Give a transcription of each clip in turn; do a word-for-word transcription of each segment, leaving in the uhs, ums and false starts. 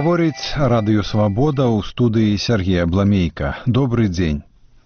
Гаворыць радыё «Свабода» ў студыі Сергея Бламейка. Добрый дзень.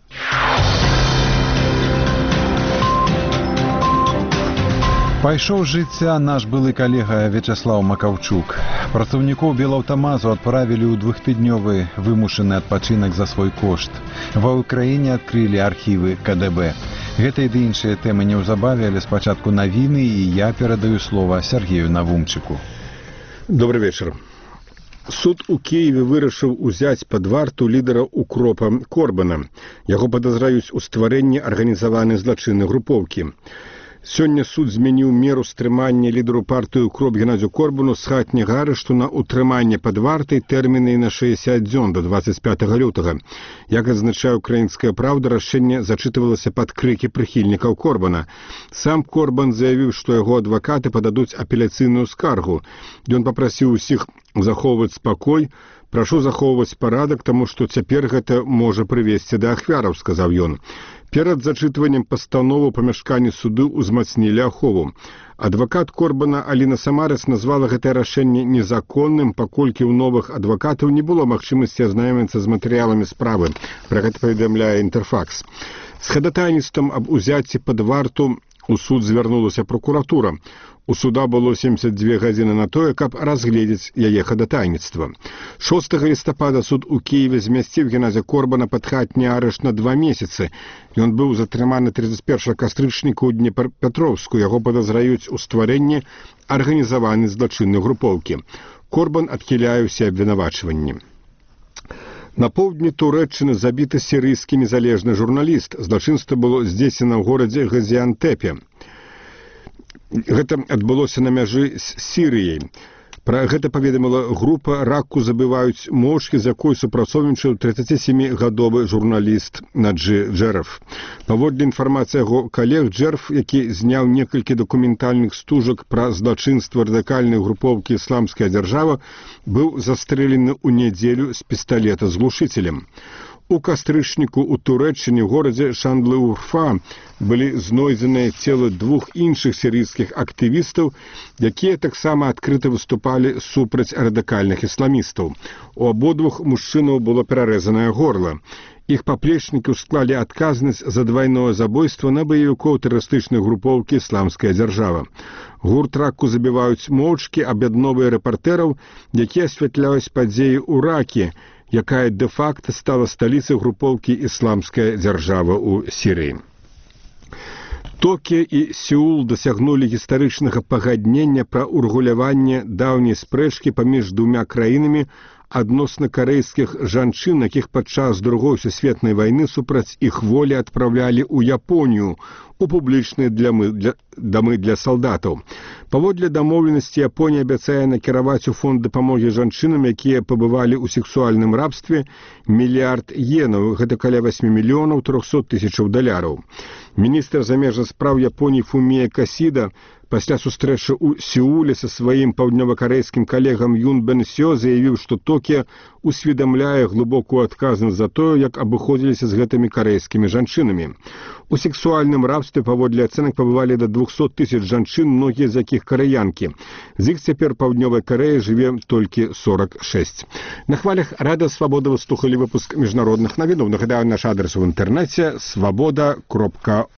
Пайшоў з жыцця наш былы калега Вячаслаў Макаўчук. Працаўнікоў Белаўтамазу адправілі ў двухтыднёвы вымушаны адпачынак за свой кошт. Ва ўкраіне адкрылі архівы ка дэ бэ. Гэта і ды іншыя тэмы неўзабаве, але спачатку навіны, і я перадаю слова Сергею Навумчыку. Добрый вечер. Суд у Киеве вырашыў узяць пад варту лідара укропа Корбана. Яго падазраюць у стварэнні арганізаванай злачыннай групоўкі. Сёння суд змяніў меру стрымання лідару партыі укроп Геннадзю Корбану з хатняга арышту на утрыманне пад вартай тэрміны на шэсцьдзесят дзён да дваццаць пятага лютага. Як адзначае «Украінская праўда», рашэнне зачытывалася пад крыкі прыхільнікаў Корбана. Сам Корбан заявіў, што яго адвакаты пададуць апеляцыйную скаргу. Ён папрасіў усіх захоўваць спакой. «Прашу захоўваць парадак, таму што цяпер гэта можа прывесці да ахвяраў», — сказаў ён. Перад зачытваннем пастановы ў памяшканні суду ўзмацнілі ахову. Адвакат Корбана Аліна Самарец назвала гэтае рашэнне незаконным, паколькі ў новых адвакатаў не было магчымасці азнаёміцца з матэрыяламі справы. Пра гэта паведамляе «Інтэрфакс». З хадайніцтвам аб узяцці пад варту у суд звярнулася прокуратура. У суда было семьдесят две гадзіны на тое, каб разгледзець яе хадайніцтва. шостага лістапада суд у Киеве змясціў Геннадзя Корбана пад хатні арышт на два месяцы. Ён быў затрыманы тридцать першага кастрычніка ў Днепрапетровску. Яго падазраюць у стварэнні арганізаванай злачыннай групоўкі. Корбан адхіляе ўсе абвінавачванні. На поўдні Турэччыны забіты сірыйскі незалежны журналіст. Злачынства было здзейснена ў горадзе Газіантепе. Гэта адбылося на мяжы з Сірыяй. Пра гэта паведаміла група «Раку забываюць моўчкі», з якой супрацоўнічаў тридцатисемігадовы журналіст Наджи Джерф. Паводле інфармацыі яго калег, Джерф, які зняў некалькі дакументальных стужак пра злачынства радыкальнай групоўкі «Ісламская дзяржава», быў застрэлены ў нядзелю з пісталета з глушыцелем. У кастрычніку ў Турэччыне ў горадзе Шандлы-Урфа былі знойдзеныя целы двух іншых сірыйскіх актывістаў, якія таксама адкрыта выступалі супраць радыкальных ісламістаў. У абодвух мужчынаў было перарэзанае горла. Іх паплечнікі склалі адказнасць за двайное забойства на баевікоў тэрарыстычнай групоўкі «Ісламская дзяржава». Гурт «Раку забіваюць моўчкі» аб'ядноўвае рэпартэраў, якія асвятляюць падзеі ў Ракі, якая дэ-факта стала сталіцай групоўкі «Ісламская дзяржава» ў Сірыі. Токіо і Сеул дасягнулі гістарычнага пагаднення пра ўрэгуляванне даўняй спрэчкі паміж двумя краінамі адносна карэйскіх жанчын, якіх падчас другой сусветнай вайны супраць іх волі адпраўлялі ў Японію у публічныя дамы для салдатаў. Паводле дамоўленасці Японія абяцае накіраваць у фонд дапамогі жанчынам, якія пабывалі ў сексуальным рабстве, мільярд йенаў, гэта каля восьмі мільёнаў трохсот тысячаў даляраў. Міністр замежных спраў Японіі Фумія Касіда пасля сустрэчы ў Сеуле са сваім паўднёвакарэйскім калегам Юн Бен Сё заявіў, што Токіо усведамляе глыбокую адказнасць за тое, як абыходзіліся з гэтымі карэйскімі жанчынамі. У сексуальным рабстве паводле ацэнак пабывалі да двухсот тысяч жанчын, многія з якіх карэянкі. З іх цяпер паўднёвай Карэі жыве толькі сорок шэсць. На хвалях Радыё Свабода вы слухалі выпуск міжнародных навінаў. Нагадаю, наш адрес у інтэрнэце свабода кропка